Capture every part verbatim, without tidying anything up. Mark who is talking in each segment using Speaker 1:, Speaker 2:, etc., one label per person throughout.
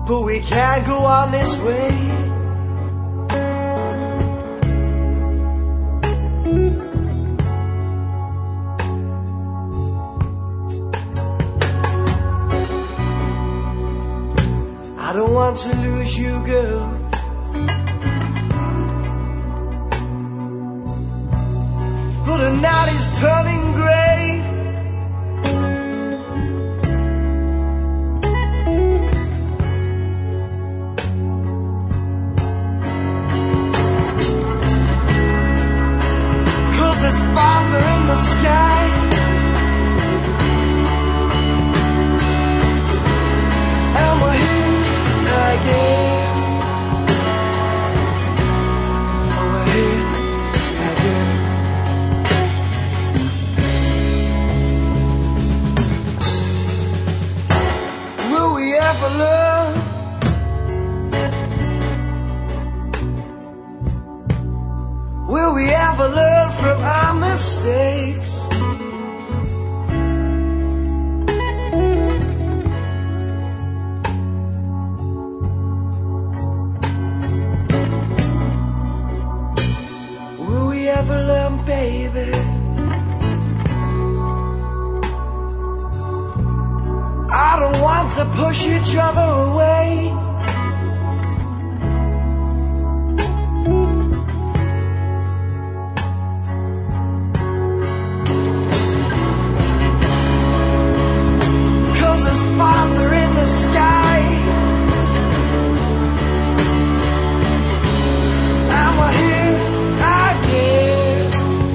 Speaker 1: but we can't go on this way. I don't want to lose you, girl. But the night is turning grey. Cause there's thunder in the sky. And we're here again. Oh, we're here again. Will we ever learn? Will we ever learn from our mistakes? Will we ever learn, baby? I don't want to push each other away. Cause there's thunder in the sky. And we're here again.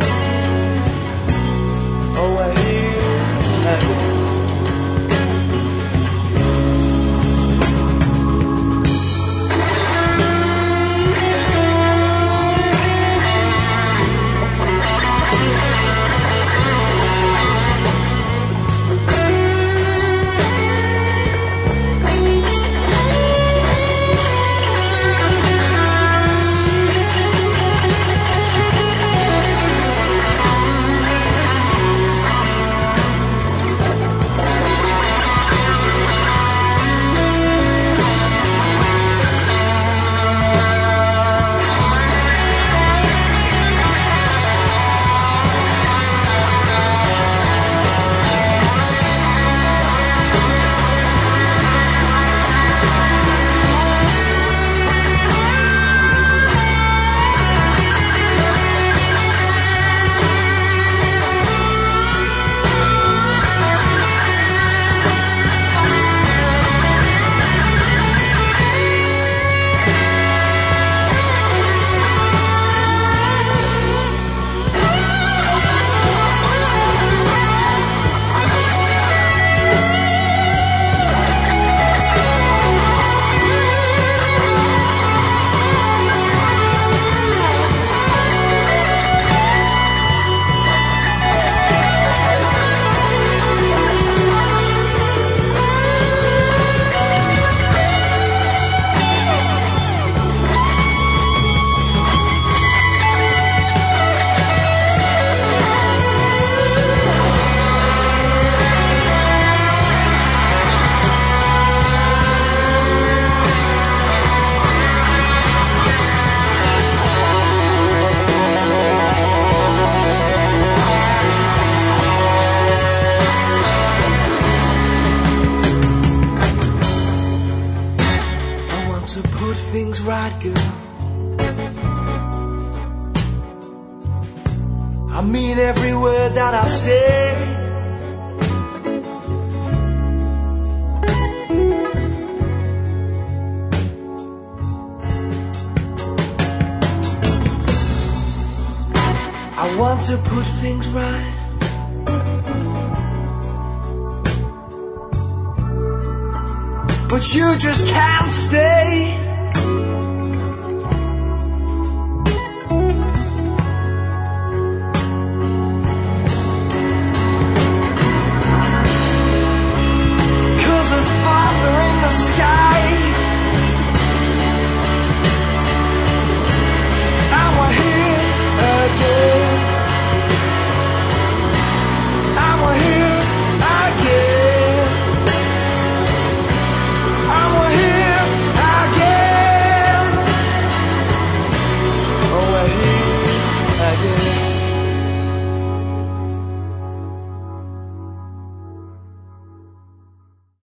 Speaker 1: Oh, we're here again. To put things right, girl. I mean every word that I say. I want to put things right. But you just can't stay.